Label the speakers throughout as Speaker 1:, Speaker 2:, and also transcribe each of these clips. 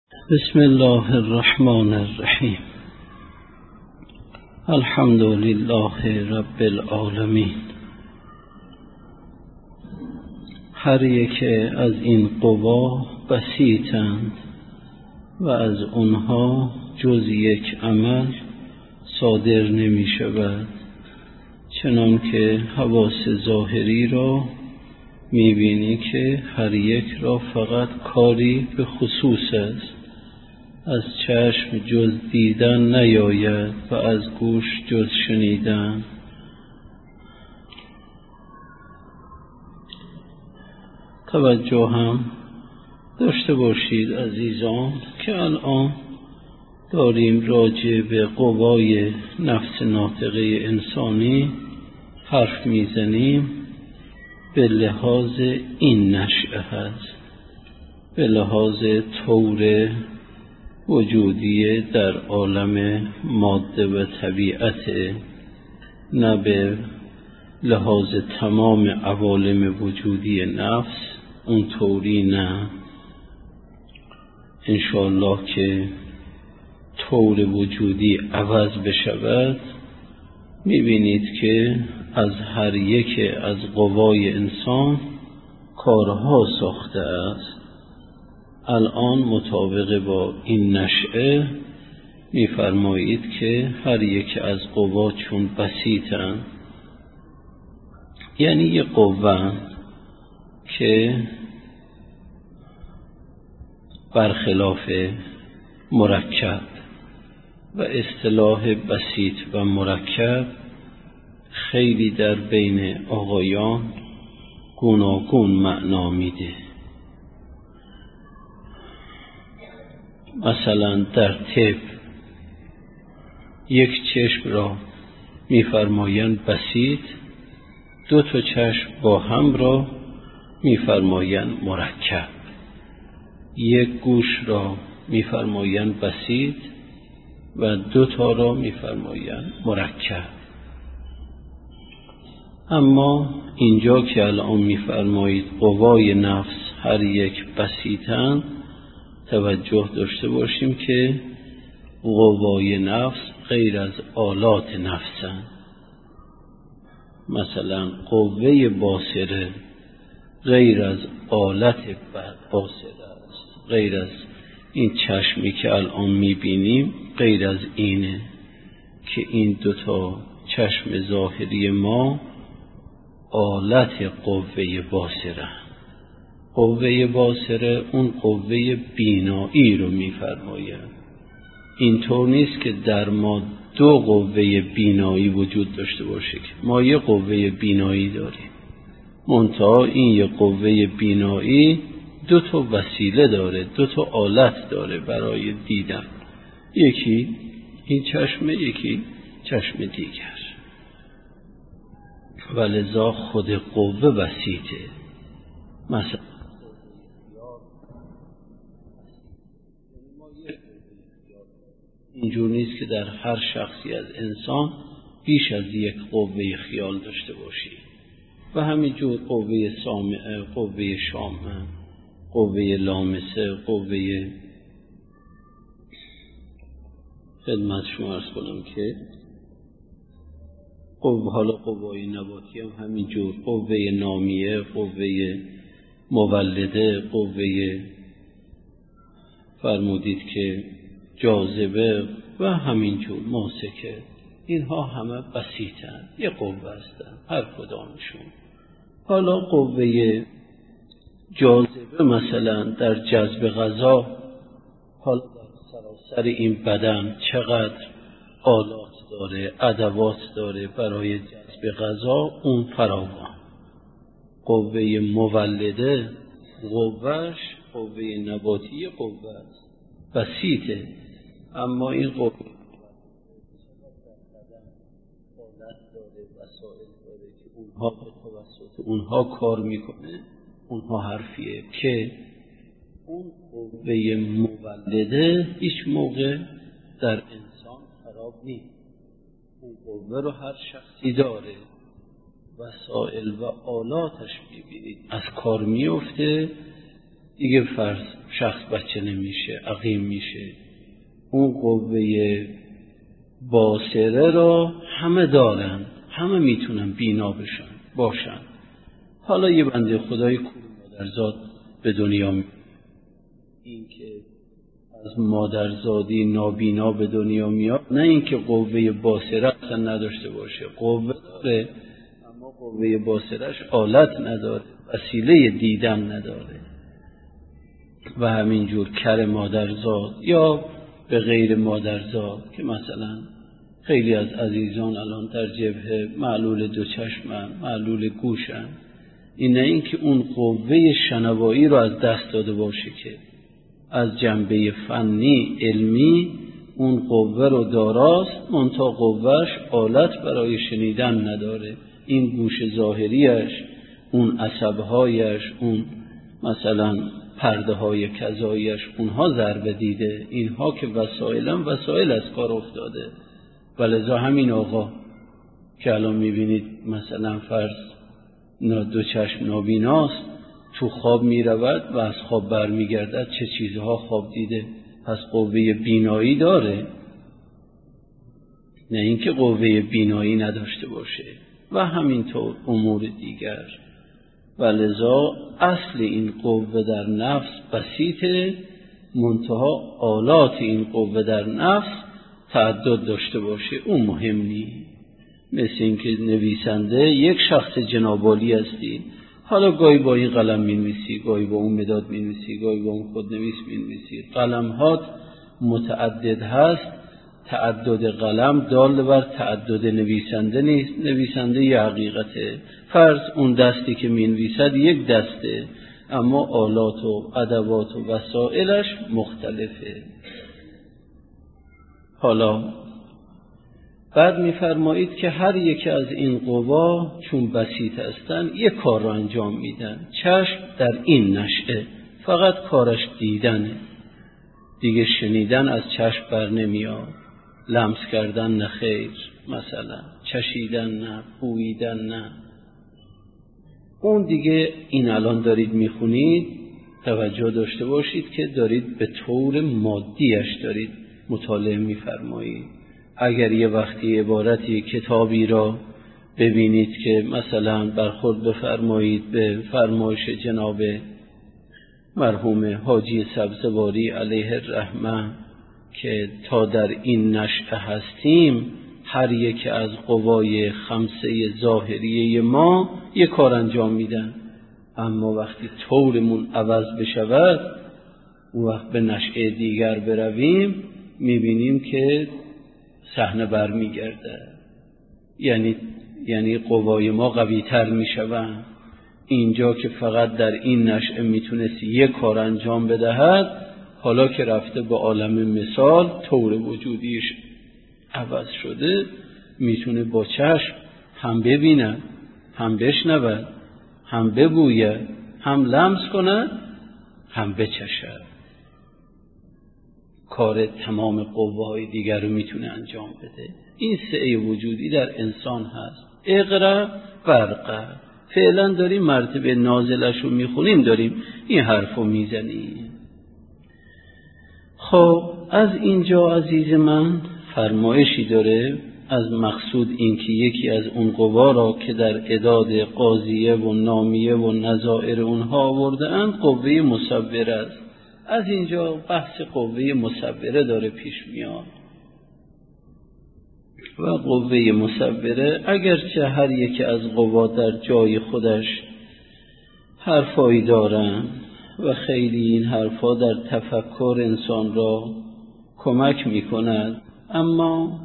Speaker 1: بسم الله الرحمن الرحیم. الحمد لله رب العالمین. هر یک از این قوا بسیطند و از آنها جز یک عمل صادر نمی شود، چنان که حواس ظاهری را می بینی که هر یک را فقط کاری به خصوص است. از چشم جز دیدن نیاید و از گوش جز شنیدن. توجه هم داشته باشید عزیزان که الان داریم راجع به قوای نفس ناطقه انسانی حرف میزنیم به لحاظ این نشأه هست، به لحاظ طور وجودی در عالم ماده و طبیعت، نه به لحاظ تمام عوالم وجودی نفس اونطوری نه. انشاءالله که طور وجودی عوض بشود میبینید که از هر یک از قوای انسان کارها ساخته است. الان مطابق با این نشأه می‌فرمایید که هر یک از قوا چون بسیطند، یعنی یک قوه که برخلاف مرکب و اصطلاح بسیط و مرکب خیلی در بین آقایان گوناگون معنا میده. مثلا در طب یک چشم را می‌فرمایند بسیط، دو تا چشم با هم را می‌فرمایند مرکب. یک گوش را می‌فرمایند بسیط و دو تا را می‌فرمایند مرکب. اما اینجا که الان می‌فرمایید قوای نفس هر یک بسیطند، توجه داشته باشیم که قوای نفس غیر از آلات نفسند. مثلا قوه باصره غیر از آلت باصره است، غیر از این چشمی که الان میبینیم غیر از اینه که این دوتا چشم ظاهری ما آلت قوه باصره. قوه باصره اون قوه بینایی رو می‌فرماید. اینطور نیست که در ما دو قوه بینایی وجود داشته باشه، که ما یه قوه بینایی داریم، منتها این یه قوه بینایی دو تا وسیله داره، دو تا آلت داره برای دیدن، یکی این چشم، یکی چشم دیگر، ولذا خود قوه بسیطه. مثلا اینجور نیست که در هر شخصی از انسان بیش از یک قوه خیال داشته باشی. و همینجور قوه سامعه، قوه شامه، قوه لامسه، قوه خدمت شما عرض کنم که حالا قوه نباتی هم همینجور، قوه نامیه، قوه مولده، قوه فرمودید که جاذبه و همینجور ماسکه، اینها همه بسیطند، یه قوه هستند هر کدامشون. حالا قوه جاذبه مثلا در جذب غذا، حالا در سراسر این بدن چقدر آلات داره، ادوات داره برای جذب غذا، اون فراوان. قوه مولده قوهش قوه نباتی قوه است، بسیطه، اما این قوه حالت داره، وسائل داره که اونها به توسط اونها کار میکنه. اونها حرفیه که اون قوه مولده هیچ موقع در انسان خراب نیست. اون قوه رو هر شخصی داره، وسائل و آلاتش میبینید از کار میفته. دیگه فرض شخص بچه نمیشه، عقیم میشه. اون قوه باصره را همه دارن، همه میتونن بینا باشن. حالا یه بنده خدای کور مادرزاد به دنیا میاد، این که از مادرزادی نابینا به دنیا میاد، نه اینکه قوه باصره اصلا نداشته باشه، قوه داره اما قوه باصرهش آلت نداره، وسیله دیدن نداره. و همینجور کر مادرزاد یا به غیر مادرزاد که مثلا خیلی از عزیزان الان در جبهه معلول دو چشمن، معلول گوشن، اینه این که اون قوه شنوایی رو از دست داده باشه که از جنبه فنی علمی اون قوه رو داراست، منتها قوهش آلت برای شنیدن نداره. این گوش ظاهریش، اون عصبهایش، اون مثلا پرده های کذایش، اونها ضربه دیده، اینها که وسایل از کار افتاده. ولذا همین آقا که الان میبینید مثلا فرض دو چشم نابیناست، تو خواب میرود و از خواب برمیگردد، چه چیزها خواب دیده، پس قوه بینایی داره، نه اینکه قوه بینایی نداشته باشه. و همینطور امور دیگر. ولذا اصل این قوه در نفس بسیطه، منتها آلات این قوه در نفس تعدد داشته باشه، اون مهم نیست. مثل این که نویسنده یک شخص جنابالی هستی، حالا گاهی با این قلم می‌نویسی، گاهی با اون مداد می‌نویسی، گاهی با اون خودنویس می‌نویسی، قلم‌هات متعدد هست. تعدد قلم دال بر تعدد نویسنده نیست، نویسنده یه حقیقته. فرض اون دستی که می‌نویسد یک دسته، اما آلات و ادوات و وسایلش مختلفه. حالا بعد می‌فرمایید که هر یکی از این قوا چون بسیط هستند یک کار را انجام میدن. چشم در این نشأه فقط کارش دیدنه، دیگه شنیدن از چشم بر نمیاد، لمس کردن نه خیر، مثلا چشیدن نه، بوییدن نه. اون دیگه این الان دارید میخونید، توجه داشته باشید که دارید به طور مادیش دارید مطالعه میفرمایید. اگر یه وقتی عبارتی کتابی را ببینید که مثلا برخورد بفرمایید به فرمایش جناب مرحوم حاجی سبزواری علیه الرحمه که تا در این نشأه هستیم، هر یک از قوای خمسه ظاهریه ما یک کار انجام میدن، اما وقتی طورمون عوض بشود، اون وقت به نشأه دیگر برویم، میبینیم که صحنه برمیگرده، یعنی قوای ما قوی تر میشوند. اینجا که فقط در این نشأه میتونست یک کار انجام بدهد، حالا که رفته به عالم مثال، طور وجودیش عوض شده، میتونه با چشم هم ببیند، هم بشنود، هم ببوید، هم لمس کند، هم بچشد. کار تمام قوه‌های دیگر رو میتونه انجام بده. این سعی وجودی در انسان هست. اقرأ ورقه. فعلا داریم مرتبه نازلش رو میخونیم، داریم این حرف رو میزنیم. خب از اینجا عزیز من فرمایشی داره از مقصود، این که یکی از اون قوا را که در اعداد قاضیه و نامیه و نظائر اونها آورده اند قوه مصوره است. از اینجا بحث قوه مصوره داره پیش میاد. و قوه مصوره اگرچه هر یک از قوا در جای خودش حرفایی دارن و خیلی این حرفا در تفکر انسان را کمک میکند، اما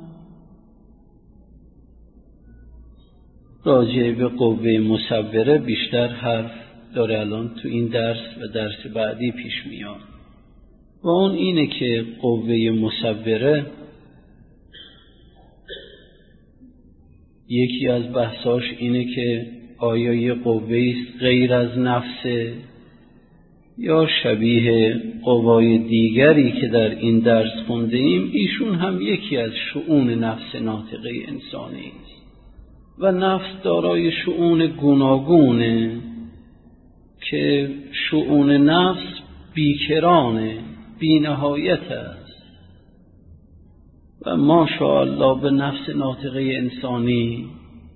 Speaker 1: راجع به قوه مصوره بیشتر حرف داره الان تو این درس و درس بعدی پیش میاد. و اون اینه که قوه مصوره یکی از بحثاش اینه که آیا یه قوه است غیر از نفسه یا شبیه قوای دیگری که در این درس خونده ایم، ایشون هم یکی از شؤون نفس ناطقه انسانی است و نفس دارای شؤون گوناگونه که شؤون نفس بیکران بی نهایت است و ماشاءالله به نفس ناطقه انسانی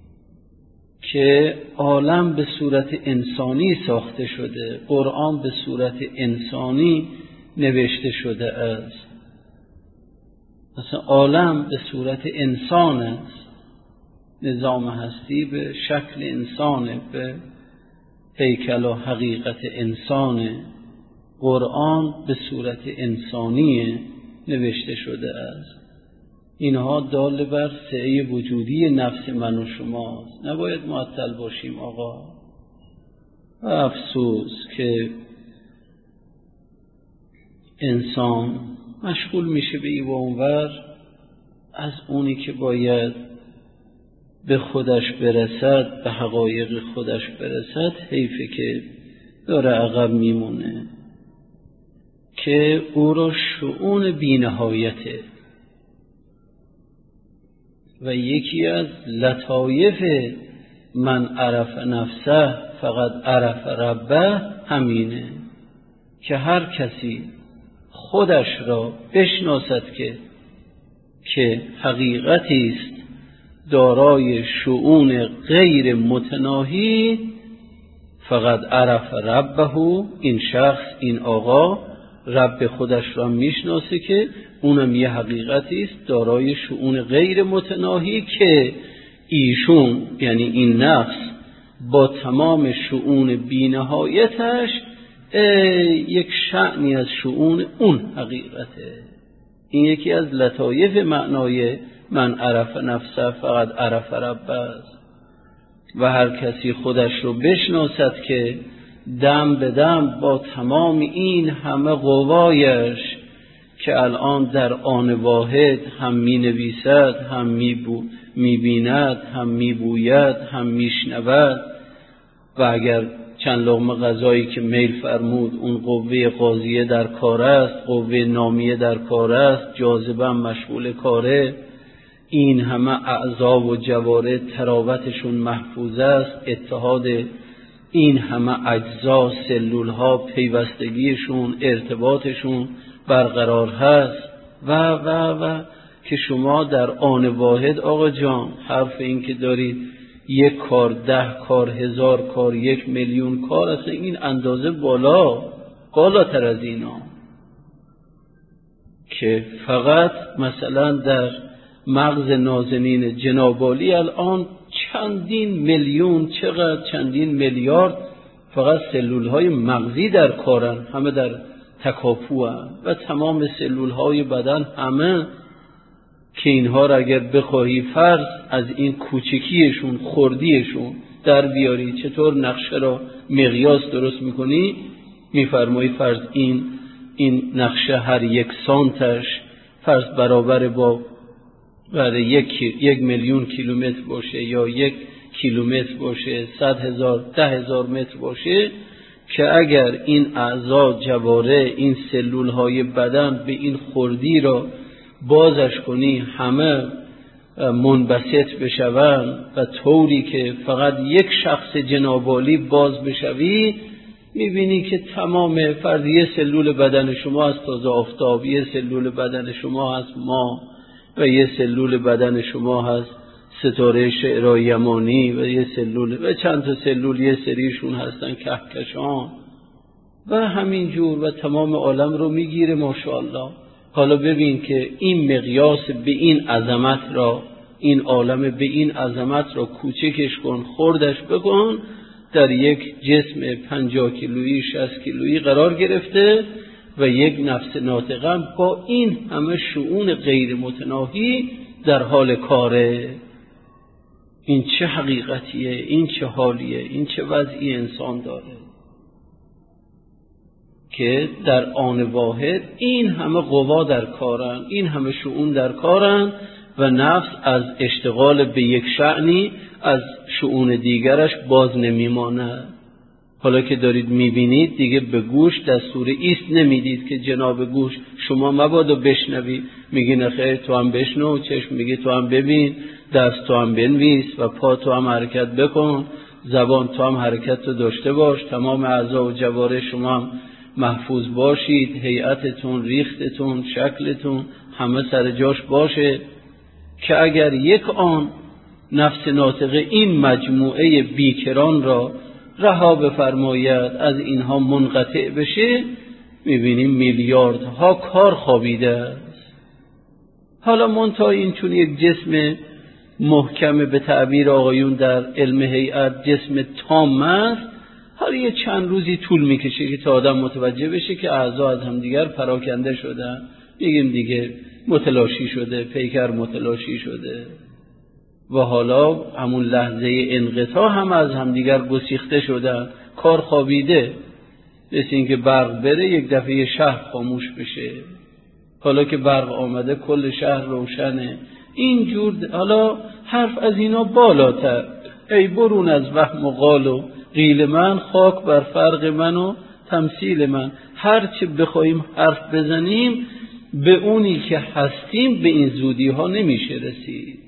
Speaker 1: که عالم به صورت انسانی ساخته شده، قرآن به صورت انسانی نوشته شده است. مثلا عالم به صورت انسان است، نظام هستی به شکل انسانه، به هیکل و حقیقت انسانه، قرآن به صورت انسانی نوشته شده است. اینها دال بر سعی وجودی نفس من و شماست. نباید معطل باشیم آقا. و افسوس که انسان مشغول میشه به این و اونور، از اونی که باید به خودش برسد، به حقایق خودش برسد، حیفه که داره عقب میمونه، که او را شؤون بی‌نهایته. و یکی از لطایف من عرف نفسه فقط عرف ربه همینه که هر کسی خودش را بشناسد که حقیقتی است دارای شؤون غیر متناهی، فقط عرف ربه، این شخص، این آقا رب خودش را میشناسه که اونم یه حقیقتی است دارای شؤون غیر متناهی که ایشون یعنی این نفس با تمام شؤون بی‌نهایتش یک شأنی از شؤون اون حقیقته. این یکی از لطایف معنای من عرف نفسه فقط عرف ربه است. و هر کسی خودش رو بشناسد که دم به دم با تمام این همه قوایش که الان در آن واحد هم می نویسد، هم می بیند، هم می بوید، هم می شنود، و اگر چند لقمه غذایی که میل فرمود اون قوه قاضیه در کار است، قوه نامیه در کار است، جاذبه مشغول کاره، این همه اعضا و جوارح تراوتشون محفوظ است، اتحاد این همه اجزا سلول ها پیوستگیشون ارتباطشون برقرار هست و که شما در آن واحد آقا جان حرف این که دارید یک کار 10 کار 1000 کار 1 میلیون کار، اصلا این اندازه بالاتر از اینا که فقط مثلا در مغز نازنین جناب عالی الان چندین میلیون چندین میلیارد فقط سلول های مغزی در کارن، همه در تکاپو هستند و تمام سلول های بدن همه که اینها را اگر بخواهی فرض از این کوچکیشون خردیشون در بیاری چطور نقشه را مقیاس درست میکنی، میفرمایی فرض این نقشه هر 1 سانتش فرض برابر با 1 میلیون کیلومتر باشه یا 1 کیلومتر باشه، 100,000 10,000 متر باشه، که اگر این اعضا جواره این سلول های بدن به این خردی را بازش کنی همه منبسط بشوند و طوری که فقط یک شخص جنابالی باز بشوی، میبینی که تمام فرض یه سلول بدن شما از تازه آفتاب، یه سلول بدن شما هست ماه، و یه سلول بدن شما هست ستاره شعرهای یمانی، و یه سلول و چند تا سلول یه سریشون هستن کهکشان و همینجور، و تمام عالم رو میگیره ماشاءالله. حالا ببین که این مقیاس به این عظمت را، این عالم به این عظمت را کوچکش کن، خردش بکن، در یک جسم 50 کیلویی 60 کیلویی قرار گرفته و یک نفس ناطقه با این همه شؤون غیر متناهی در حال کاره. این چه حقیقتیه، این چه حالیه، این چه وضعی انسان داره که در آن واحد این همه قوا در کارن، این همه شؤون در کارن و نفس از اشتغال به یک شأنی از شؤون دیگرش باز نمیمانه. حالا که دارید میبینید دیگه به گوش دستور ایست نمیدید که جناب گوش شما مبادا بشنوی، میگی نخیر تو هم بشنو، چشم میگی تو هم ببین، دست تو هم بنویس و پا تو هم حرکت بکن، زبان تو هم حرکت تو داشته باش، تمام اعضا و جوارح شما هم محفوظ باشید، هیئتتون، ریختتون، شکلتون همه سر جاش باشه که اگر یک آن نفس ناطقه این مجموعه بیکران را رها بفرماید، از اینها منقطع بشه، میبینیم میلیاردها کار خوابیده است. حالا منتها این چون یک جسم محکم به تعبیر آقایون در علم هیئت جسم تام است، هر یه چند روزی طول میکشه که تا آدم متوجه بشه که اعضا از هم دیگر پراکنده شدن، میگیم دیگه متلاشی شده، پیکر متلاشی شده و حالا همون لحظه انقطاع هم از هم دیگر گسیخته شدن، کار خوابیده، مثل این که برق بره یک دفعه شهر خاموش بشه، حالا که برق آمده کل شهر روشنه. اینجور حالا حرف از اینا بالاتر، ای برون از وهم و قال و قیل من، خاک بر فرق من و تمثیل من. هرچه بخوایم حرف بزنیم به اونی که هستیم به این زودی ها نمیشه رسید.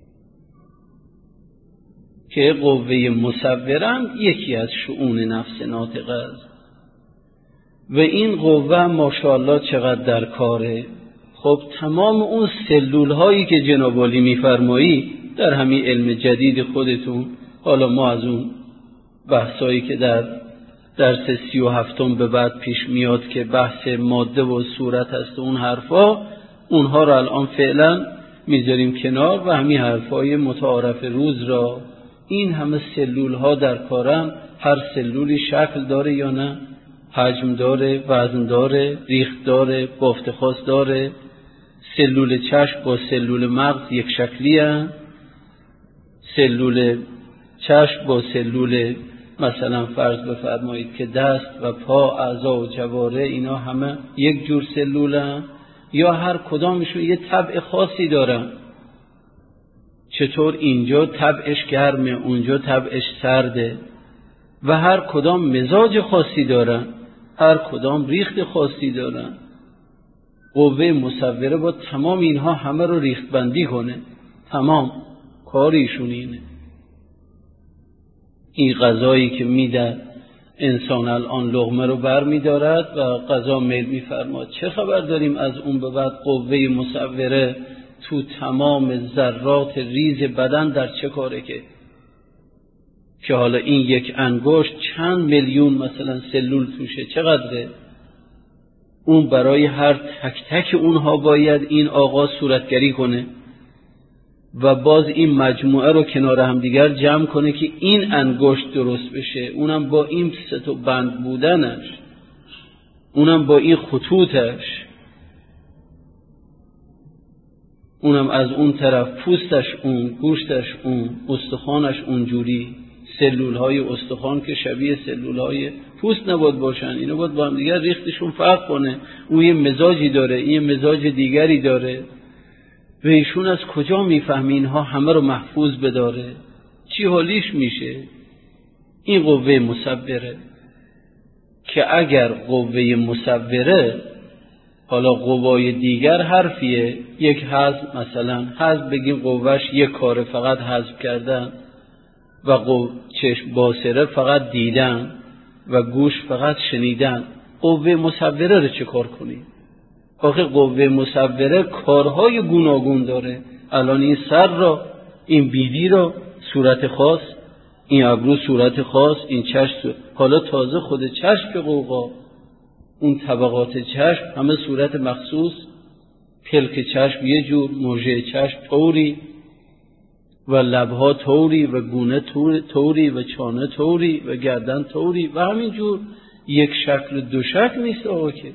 Speaker 1: که قوه مصورم یکی از شؤون نفس ناطقه است و این قوه ماشاءالله چقدر در کاره. خب تمام اون سلول هایی که جناب عالی میفرمایی در همین علم جدید خودتون، حالا ما از اون بحثایی که در درس 37 به بعد پیش میاد که بحث ماده و صورت هست، اون حرفا اونها را الان فعلا میذاریم کنار و همین حرفای متعارف روز را. این همه سلول ها در کارن، هر سلولی شکل داره یا نه، حجم داره، وزن داره، ریخت داره، بافت خاص داره. سلول چشم با سلول مغز یک شکلی هست، سلول چشم با سلول مثلا فرض بفرمایید که دست و پا، اعضا و جواره، اینا همه یک جور سلول هست یا هر کدامشون یه طبع خاصی دارن. چطور اینجا طبعش گرمه، اونجا طبعش سرده و هر کدام مزاج خاصی دارن، هر کدام ریخت خاصی دارن. قوه مصوره با تمام اینها همه رو ریخت بندی کنه، تمام کاریشون اینه. این غذایی که میدن انسان الان لقمه رو بر میدارد و غذا میل میفرماد، چه خبر داریم از اون به بعد قوه مصوره تو تمام ذرات ریز بدن در چه کاره که حالا این یک انگشت چند میلیون مثلا سلول توشه، چقدره؟ اون برای هر تک تک اونها باید این آقا صورتگری کنه و باز این مجموعه رو کنار هم دیگر جمع کنه که این انگشت درست بشه، اونم با این ست و بند بودنش، اونم با این خطوطش، اونم از اون طرف پوستش اون، گوشتش اون، استخوانش اونجوری. سلولهای استخوان که شبیه سلولهای پوست نباید باشن، اینا باید با هم دیگر ریختشون فرق کنه. اون یه مزاجی داره، این مزاج دیگری داره و ایشون از کجا میفهمی اینها همه رو محفوظ بداره؟ چی حالیش میشه؟ این قوه مصوره که اگر قوه مصوره، حالا قوای دیگر حرفیه، یک حذف مثلا حذف بگیم قوهش یک کاره فقط حذف کردن و چشم باصره فقط دیدن و گوش فقط شنیدن. قوه مصوره رو چه کار کنیم؟ آخه قوه مصوره کارهای گوناگون داره. الان این سر را، این بیدی را صورت خاص، این ابرو صورت خاص، این چشم حالا تازه خود چشم که قوقا، اون طبقات چشم همه صورت مخصوص، پلک چشم یه جور، موجه چشم طوری و لبها طوری و گونه طوری و چانه طوری و گردن طوری و همینجور. یک شکل دو شکل نیست آقا که.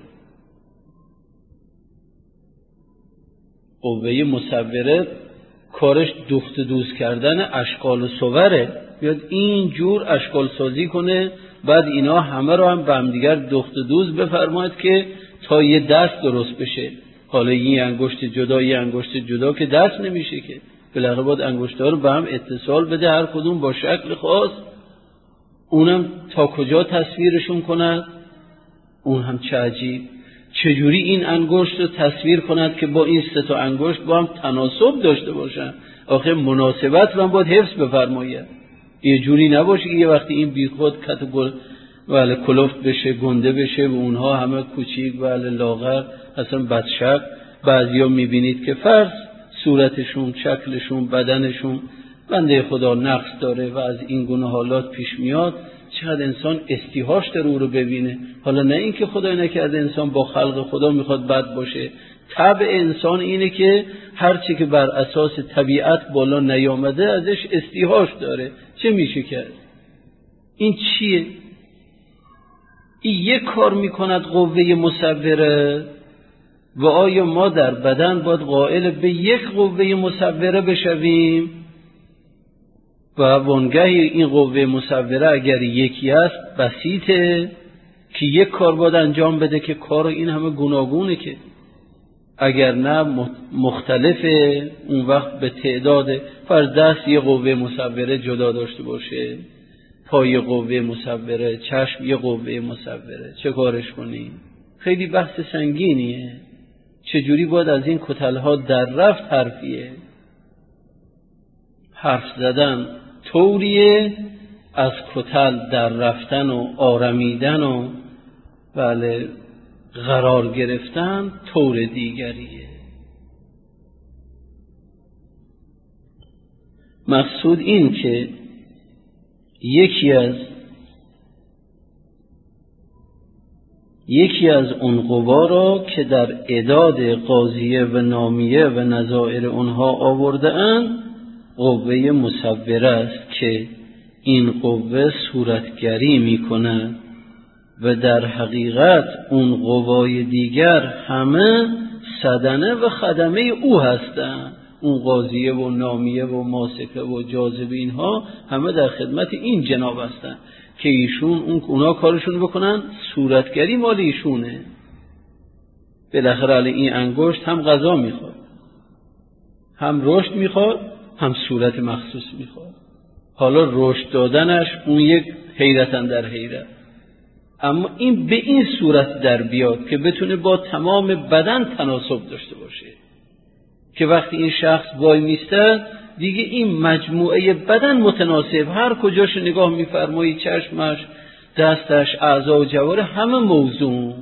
Speaker 1: قوه مصوره کارش دخت دوز کردن اشکال و صوره، بیاد اینجور اشکال سازی کنه، بعد اینا همه رو هم به هم دیگر دخت دوز بفرماید که تا یه دست درست بشه. حالا این انگشت جدا، یه انگشت جدا که دست نمیشه که، بالاخره باید انگشت‌ها رو به هم اتصال بده، هر کدوم با شکل خاص. اونم تا کجا تصویرشون کند؟ اون هم چه عجیب، چجوری این انگشت رو تصویر کند که با این سه تا انگشت با هم تناسب داشته باشن؟ آخه مناسبت رو هم باید حفظ بفرماید، یه جوری نباشه که یه وقتی این بیخود ولی کلفت بشه، گنده بشه و اونها همه کوچیک ولی لاغر، اصلا بدشک. بعضیا میبینید که فرض صورتشون، شکلشون، بدنشون بنده خدا نقص داره و از این گونه حالات پیش میاد، چقدر انسان استیحاش داره او رو ببینه. حالا نه این که خدای نکرده انسان با خلق خدا میخواد بد باشه، طبع انسان اینه که هرچی که بر اساس طبیعت بالا نیامده ازش استیحاش داره. چه میشه کرد؟ این چیه؟ این یک کار میکند قوه مصوره. و آیا ما در بدن باید قائل به یک قوه مصوره بشویم؟ و وانگهی این قوه مصوره اگر یکی است بسیطه که یک کار باید انجام بده که کار این همه گوناگونه، که اگر نه مختلفه. اون وقت به تعداد فرض دست یه قوه مصوره جدا داشته باشه، پای قوه مصوره، چشم یه قوه مصوره، چه کارش کنیم؟ خیلی بحث سنگینیه. چجوری باید از این کتلها در رفت حرفیه؟ حرف زدن طوریه، از کتل در رفتن و آرمیدن و بله قرار گرفتن طور دیگریه. مقصود این که یکی از اون قوا را که در اعداد قاضیه و نامیه و نظائر اونها آورده اند قوه مصوره است که این قوه صورتگری می کند و در حقیقت اون قوای دیگر همه صدنه و خدمه او هستند. اون قاضیه و نامیه و ماسکه و جاذبه اینها همه در خدمت این جناب هستند که ایشون اونا کارشون بکنن، صورتگری مال ایشونه. بالاخره علی این انگشت هم غذا میخواد، هم رشد میخواد، هم صورت مخصوص میخواد. حالا رشد دادنش اون یک حیرتن در حیرت، اما این به این صورت در بیاد که بتونه با تمام بدن تناسب داشته باشه، که وقتی این شخص وای میسته دیگه این مجموعه بدن متناسب، هر کجاش نگاه میفرمایی، چشمش، دستش، اعضا و جواره همه موزون.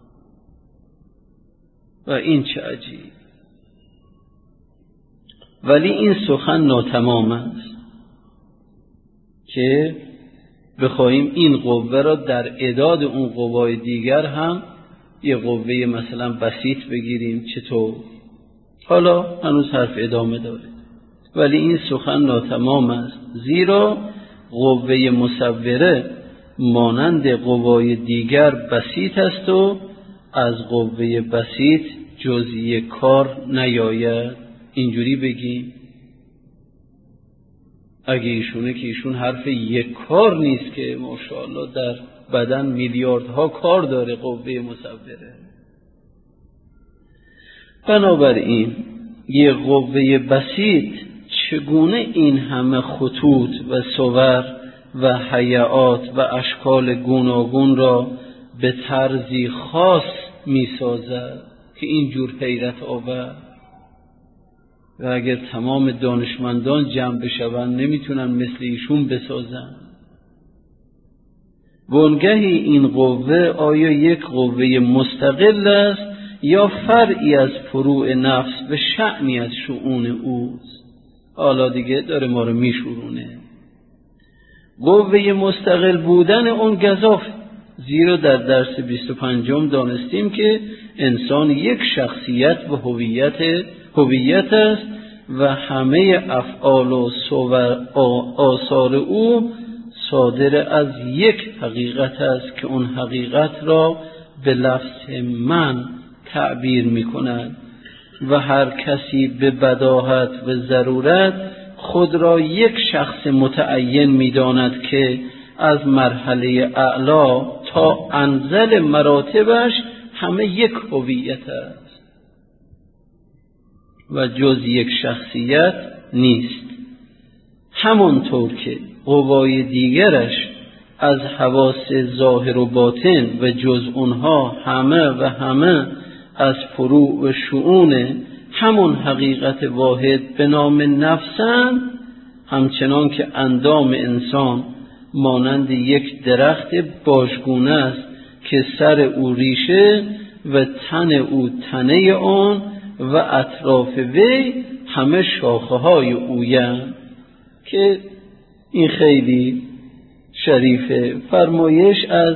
Speaker 1: و این چه عجیب. ولی این سخن ناتمام است که بخواهیم این قوه را در اعداد اون قوای دیگر هم یه قوه مثلا بسیط بگیریم. چطور؟ حالا هنوز حرف ادامه داره. ولی این سخن ناتمام است، زیرا قوه مصوره مانند قوای دیگر بسیط است و از قوه بسیط جزئی کار نیاید. اینجوری بگیم اگه ایشونه که ایشون حرف یک کار نیست که ماشاءالله در بدن میلیاردها کار داره قوه مصوره. بنابراین یه قوه بسیط چگونه این همه خطوط و صور و هیئات و اشکال گوناگون را به طرزی خاص می سازد که اینجور حیرت آور. و اگر تمام دانشمندان جمع بشوند نمیتونن مثل ایشون بسازن. وانگهی این قوه آیا یک قوه مستقل است یا فرعی از فروع نفس و شأنی از شؤون اوست؟ حالا دیگه داره ما رو میشورونه. قوه مستقل بودن اون گزاف، زیرا در درس 25 دانستیم که انسان یک شخصیت و هویت است و همه افعال و آثار او صادر از یک حقیقت است که اون حقیقت را به لفظ من تعبیر می کند و هر کسی به بداهت و ضرورت خود را یک شخص متعین می داند که از مرحله اعلا تا انزل مراتبش همه یک هویت است و جز یک شخصیت نیست. همانطور که قوای دیگرش از حواس ظاهر و باطن و جز اونها همه از فروع و شؤون همون حقیقت واحد به نام نفسند، همچنان که اندام انسان مانند یک درخت باژگونه است که سر او ریشه و تن او تنه آن و اطراف وی همه شاخه های اویند. که این خیلی شریفه. فرمایش از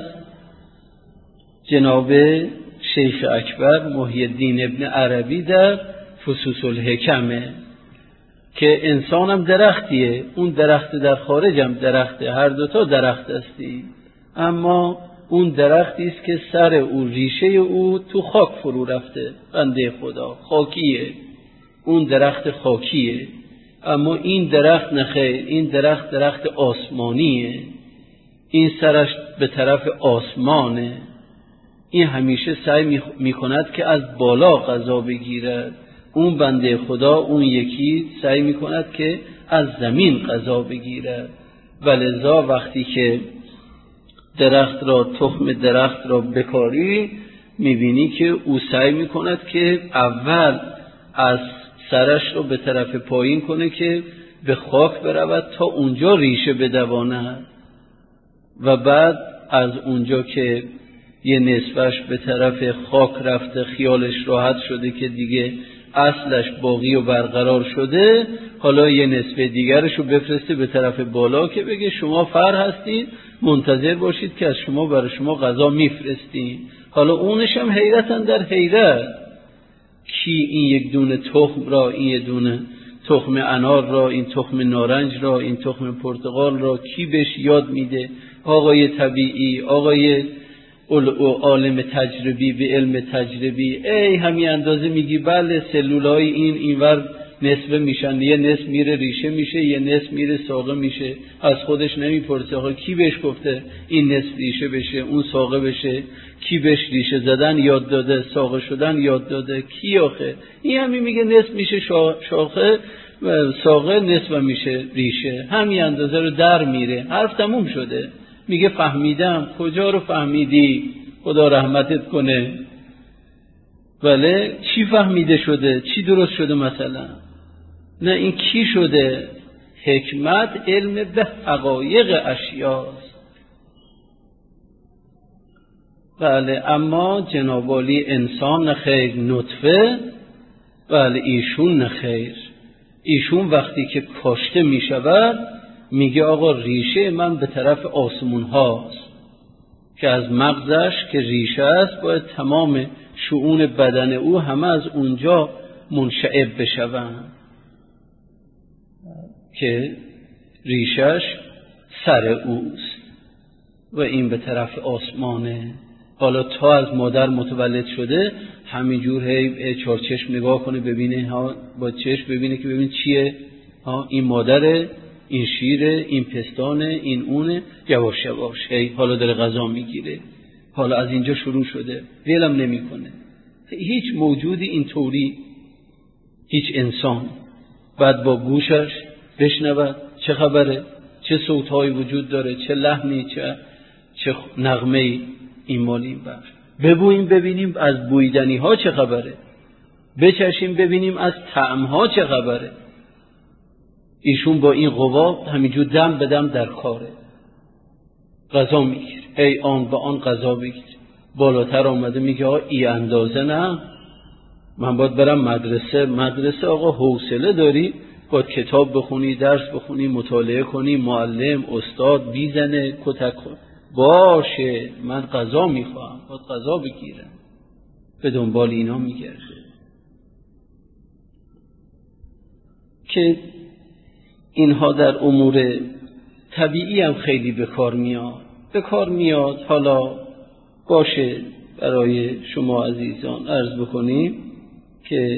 Speaker 1: جناب شیخ اکبر محی الدین ابن عربی در فصوص الحکمه که انسانم درختیه، اون درخت در خارجم درخته، هر دوتا درخت هستی، اما اون درختی است که سر او ریشه او تو خاک فرو رفته. بنده خدا خاکیه، اون درخت خاکیه، اما این درخت نخیر، این درخت آسمانیه، این سرش به طرف آسمانه، این همیشه سعی میکند که از بالا غذا بگیرد. اون بنده خدا اون یکی سعی میکند که از زمین غذا بگیرد. ولذا وقتی که تخم درخت را بکاری میبینی که او سعی میکند که اول از سرش رو به طرف پایین کنه که به خاک برود تا اونجا ریشه بدواند و بعد از اونجا که یه نصفش به طرف خاک رفته، خیالش راحت شده که دیگه اصلش باقی و برقرار شده، حالا یه نصف دیگرش رو بفرسته به طرف بالا که بگه شما فر هستید، منتظر باشید که از شما برای شما غذا میفرستیم. حالا اونش هم حیرتن در حیرت، کی این یک دونه تخم را، این یک دونه تخم انار را، این تخم نارنج را، این تخم پرتقال را کی بهش یاد میده؟ آقای طبیعی، آقای عالم تجربی به علم تجربی، ای همین اندازه میگی بله سلولای اینور نصفه میشن، یه نصف میره ریشه میشه، یه نصف میره ساقه میشه، از خودش نمیپرسه ها کی بهش گفته این نصف ریشه بشه اون ساقه بشه؟ کی بهش ریشه زدن یاد داده، ساقه شدن یاد داده؟ کی آخه؟ این همین میگه نصف میشه شاخه، ساقه نصف میشه ریشه، همین اندازه رو در میره، حرف تموم شده. میگه فهمیدم. کجا رو فهمیدی؟ خدا رحمتت کنه. بله چی فهمیده شده؟ چی درست شده مثلا؟ نه این کی شده؟ حکمت علم به حقایق اشیاست. بله اما جناب عالی انسان نخیر، نطفه، بله ایشون نخیر. ایشون وقتی که کاشته میشود میگه آقا ریشه من به طرف آسمون هاست، که از مغزش که ریشه است باید تمام شؤون بدن او همه از اونجا منشعب بشوند، که ریشش سر اوست و این به طرف آسمانه. حالا تا از مادر متولد شده همینجور هی چارچشم نگاه کنه ببینه، ها با چشم ببینه که ببین چیه، ها این مادره، این شیره، این پستانه، این اونه، یواش یواش هی حالا داره غذا میگیره، حالا از اینجا شروع شده، ولم نمیکنه. هیچ موجودی اینطوری، هیچ انسان بعد با گوشش بشنود چه خبره، چه صوتهایی وجود داره، چه لحنی، چه نغمه‌ای، این مال این بخش. ببوییم ببینیم از بویدنی ها چه خبره، بچشیم ببینیم از طعم ها چه خبره. ایشون با این قوا همینجور دم به دم در کاره، غذا میگیر، ای آن به آن غذا بگیر. بالاتر آمده میگه ای اندازه نه، من باید برم مدرسه آقا حوصله داری؟ باید کتاب بخونی، درس بخونی، مطالعه کنی، معلم استاد بیزنه کتک کن. باشه من غذا میخوام، باید غذا بگیرم. به دنبال اینا میگرده که اینها در امور طبیعی هم خیلی به کار میاد. حالا باشه برای شما عزیزان عرض بکنیم که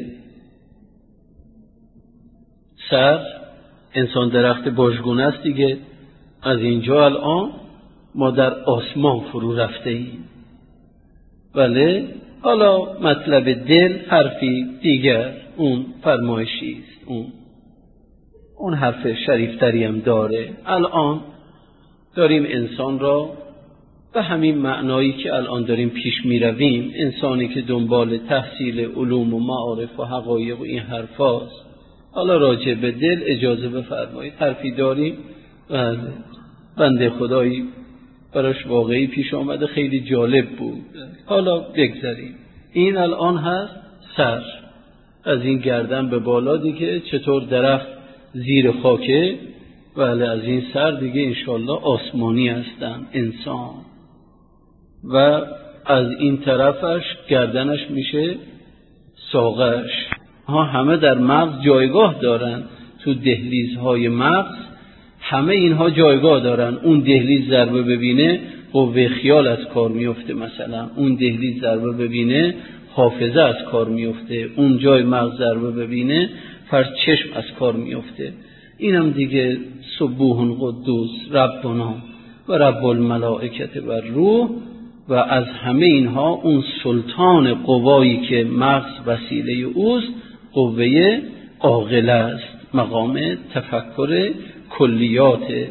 Speaker 1: سر انسان درخت باژگونه است دیگه، از اینجا الان ما در آسمان فرو رفته ایم. بله حالا مطلب دل حرفی دیگر، اون فرمایشی است، اون حرف شریفتری هم داره. الان داریم انسان را به همین معنایی که الان داریم پیش می رویم، انسانی که دنبال تحصیل علوم و معارف و حقایق و این حرفاست. حالا راجع به دل اجازه بفرمایید حرفی داریم؟ بله بنده خدایی براش واقعی پیش آمده، خیلی جالب بود. حالا بگذاریم. این الان هست سر، از این گردن به بالا دیگه چطور درخت زیر خاکه، ولی از این سر دیگه انشالله آسمانی هستن انسان، و از این طرفش گردنش میشه ساقش. همه در مغز جایگاه دارن، تو دهلیزهای مغز همه اینها جایگاه دارن. اون دهلیز ضربه ببینه قوه خیال از کار میفته، مثلا اون دهلیز ضربه ببینه حافظه از کار میفته، اون جای مغز ضربه ببینه فرض چشم از کار میفته. اینم دیگه سبوح قدوس ربنا و رب الملائکه و روح، و از همه اینها اون سلطان قوایی که مغز وسیله اوست قوه عاقله است، مقام تفکر کلیاته.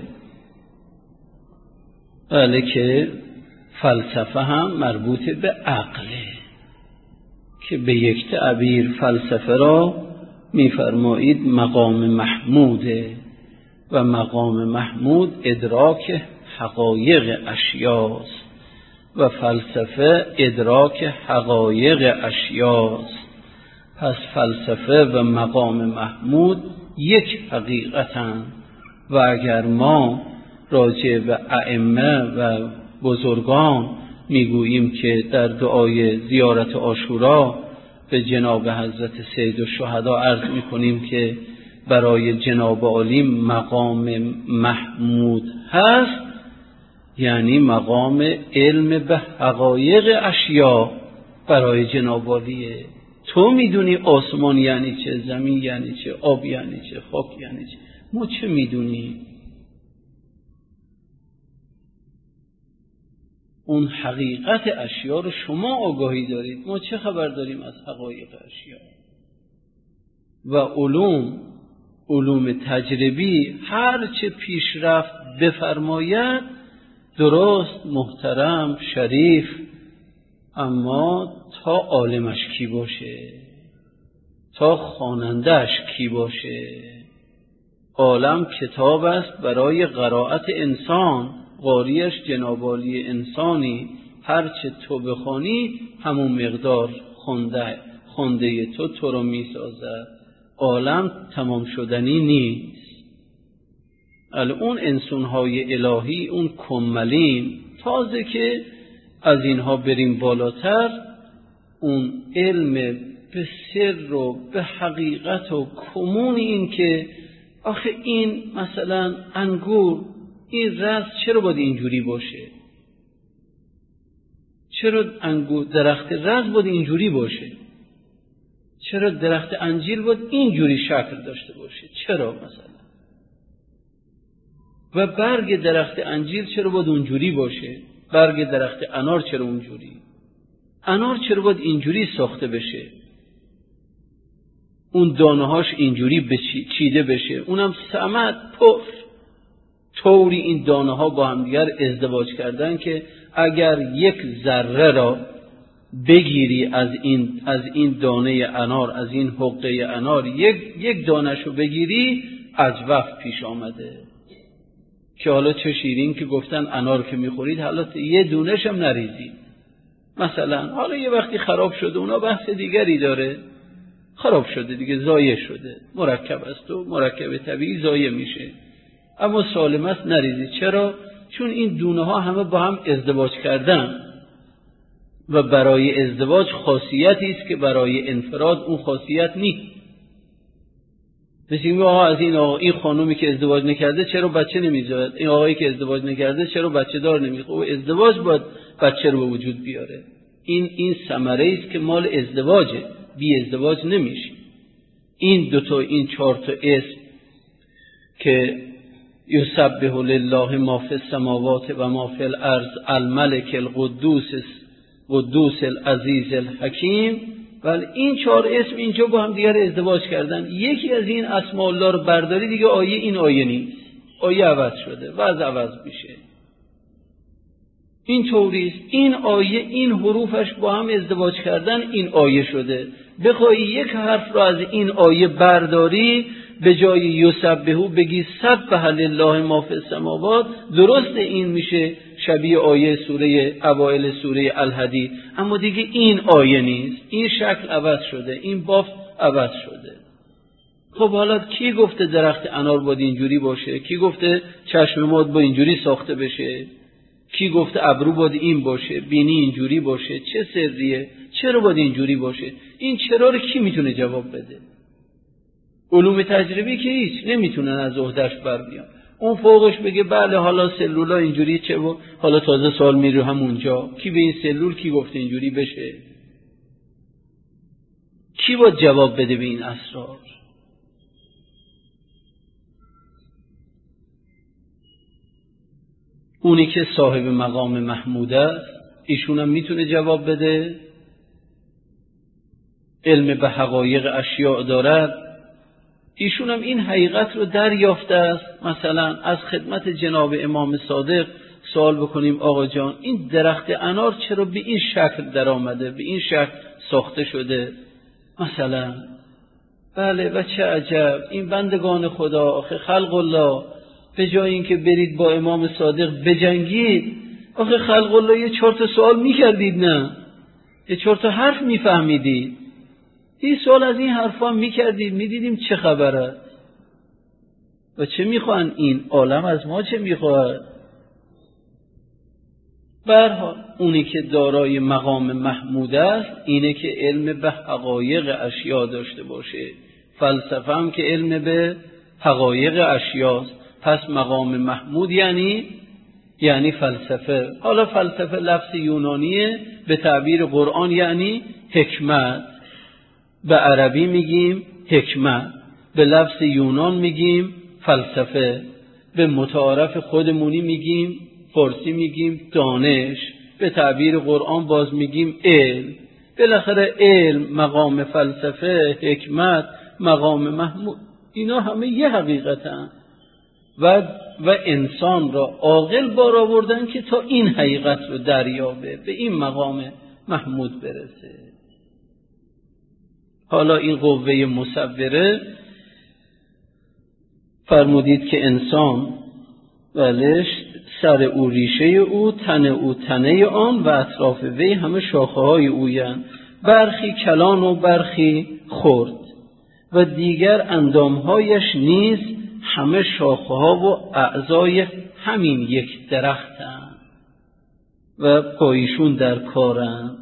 Speaker 1: بله که فلسفه هم مربوط به عقله، که به یک تعبیر فلسفه را می‌فرمایید مقام محموده، و مقام محمود ادراک حقایق اشیاست و فلسفه ادراک حقایق اشیاست. پس فلسفه و مقام محمود یک حقیقتند، و اگر ما راجع به ائمه و بزرگان میگوییم که در دعای زیارت عاشورا به جناب حضرت سید الشهدا عرض میکنیم که برای جناب عالی مقام محمود هست، یعنی مقام علم به حقایق اشیا برای جناب عالیه. تو میدونی آسمان یعنی چه، زمین یعنی چه، آب یعنی چه، خاک یعنی چه، ما چه میدونی؟ اون حقیقت اشیا رو شما آگاهی دارید، ما چه خبر داریم از حقایق اشیا؟ و علوم تجربی هر چه پیشرفت بفرماید درست، محترم، شریف، اما تا عالمش کی باشه، تا خواننده‌اش کی باشه. عالم کتاب است برای قرائت انسان، قاریش جناب عالی انسانی، هرچه تو بخوانی همون مقدار خونده تو رو میسازد. عالم تمام شدنی نیست. اون انسان‌های الهی، اون کملین، تازه که از اینها بریم بالاتر، اون علم به سر و به حقیقت و کمون، این که آخه این مثلا انگور، این رز چرا باید اینجوری باشه؟ چرا انگور درخت رز باید اینجوری باشه؟ چرا درخت انجیر باید اینجوری شکل داشته باشه؟ چرا مثلا؟ و برگ درخت انجیر چرا باید اونجوری باشه؟ برگ درخت انار چرا اونجوری؟ انار چرا باید اینجوری ساخته بشه؟ اون دانه‌هاش اینجوری چیده بشه، اونم ثمر پف. طوری این دانه‌ها با هم دیگر ازدواج کردن که اگر یک ذره را بگیری از این دانه انار، از این حقه انار، یک دانه‌شو بگیری، عجوف پیش آمده. که حالا چه شیرین که گفتن انار که میخورید حالا یه دونه‌ش هم نریزید مثلا. حالا یه وقتی خراب شده، اونا بحث دیگری داره، خراب شده دیگه، ضایع شده، مرکب است و مرکب طبیعی ضایع میشه، اما سالم است نریزید. چرا؟ چون این دونه ها همه با هم ازدواج کردن و برای ازدواج خاصیتی است که برای انفراد اون خاصیت نیست. مثل از این خانومی که ازدواج نکرده چرا بچه نمیذاره، این آقایی که ازدواج نکرده چرا بچه دار نمیخواد. او ازدواج باید بچه رو به وجود بیاره. این ثمره است که مال ازدواجه، بی ازدواج نمیشه. این دوتا، این 4 تا اسم که یسبح لله ما فی السماوات و ما فی الارض الملک القدوس العزیز الحکیم، ولی این 4 اسم اینجا با هم دیگر ازدواج کردن. یکی از این اسماء الله رو برداری دیگه آیه این آیه نیست، آیه عوض شده، وضع عوض میشه. این طوریست، این آیه این حروفش با هم ازدواج کردن، این آیه شده. بخوای یک حرف رو از این آیه برداری به جای یسبحو بگی سبح لله ما فی السماوات، درست این میشه شبیه آیه سوره اوائل سوره الحدید، اما دیگه این آیه نیست، این شکل عوض شده، این بافت عوض شده. خب حالا کی گفته درخت انار باید اینجوری باشه؟ کی گفته چشم ماد با اینجوری ساخته بشه؟ کی گفته ابرو باید این باشه، بینی اینجوری باشه؟ چه سریه؟ چرا باید اینجوری باشه؟ این چرا رو کی میتونه جواب بده؟ علوم تجربی که هیچ نمیتونن از عهده‌اش بر بیان. اون فوقش بگه بله حالا سلولا اینجوری چه و حالا تازه سوال میره همونجا کی به این سلول کی گفته اینجوری بشه؟ کی باید جواب بده به این اسرار؟ اونی که صاحب مقام محمود است ایشون هم میتونه جواب بده، علم به حقایق اشیاء دارد، ایشون هم این حقیقت رو دریافته است. مثلا از خدمت جناب امام صادق سوال بکنیم آقا جان این درخت انار چرا به این شکل در آمده، به این شکل ساخته شده؟ مثلا بله و چه عجب، این بندگان خدا آخه خلق الله به جای اینکه برید با امام صادق بجنگید، آخه خلق الله یه 4 تا سوال میکردید، نه یه 4 تا حرف میفهمیدید، این سوال از این حرفا میکردید، میدیدیم چه خبره و چه میخوان، این عالم از ما چه میخواد. به هر حال اونی که دارای مقام محمود است اینه که علم به حقایق اشیا داشته باشه. فلسفه هم که علم به حقایق اشیاست، پس مقام محمود یعنی فلسفه. حالا فلسفه لفظ یونانیه، به تعبیر قرآن یعنی حکمت. به عربی میگیم حکمت، به لفظ یونان میگیم فلسفه، به متعارف خودمونی میگیم فارسی میگیم دانش، به تعبیر قرآن باز میگیم علم. بالاخره علم، مقام فلسفه، حکمت، مقام محمود، اینا همه یه حقیقتن و انسان را عاقل بار آوردن که تا این حقیقت رو دریابه، به این مقام محمود برسه. حالا این قوه مصوره فرمودید که انسان ولش سر او ریشه او، تن او تنه آن و اطراف وی همه شاخه های اویند، برخی کلان و برخی خرد و دیگر اندامهایش نیز همه شاخه ها و اعضای همین یک درختند و پایشون در کارند.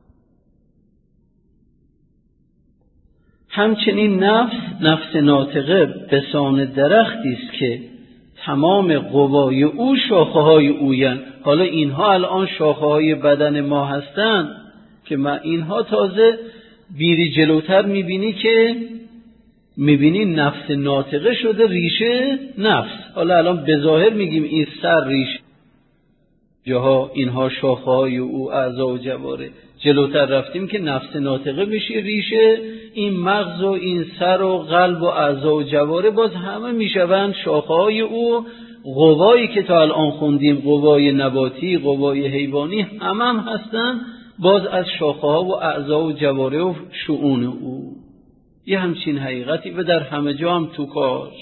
Speaker 1: همچنین نفس ناطقه بسان درختی است که تمام قوای او شاخه های اویند. حالا اینها الان شاخه های بدن ما هستند که ما اینها تازه بیری جلوتر میبینی که میبینی نفس ناطقه شده ریشه نفس. حالا الان به ظاهر میگیم این سر ریشه جاها، اینها شاخه های او، اعضا و جواره. جلوتر رفتیم که نفس ناطقه میشه ریشه، این مغز و این سر و قلب و اعضا و جواره باز همه میشوند شاخه های او. قوایی که تا الان خوندیم، قوای نباتی، قوای حیوانی، هم هستن باز از شاخه ها و اعضا و جواره و شؤون او. یه همچین حقیقتی و در همه جا هم تو کار.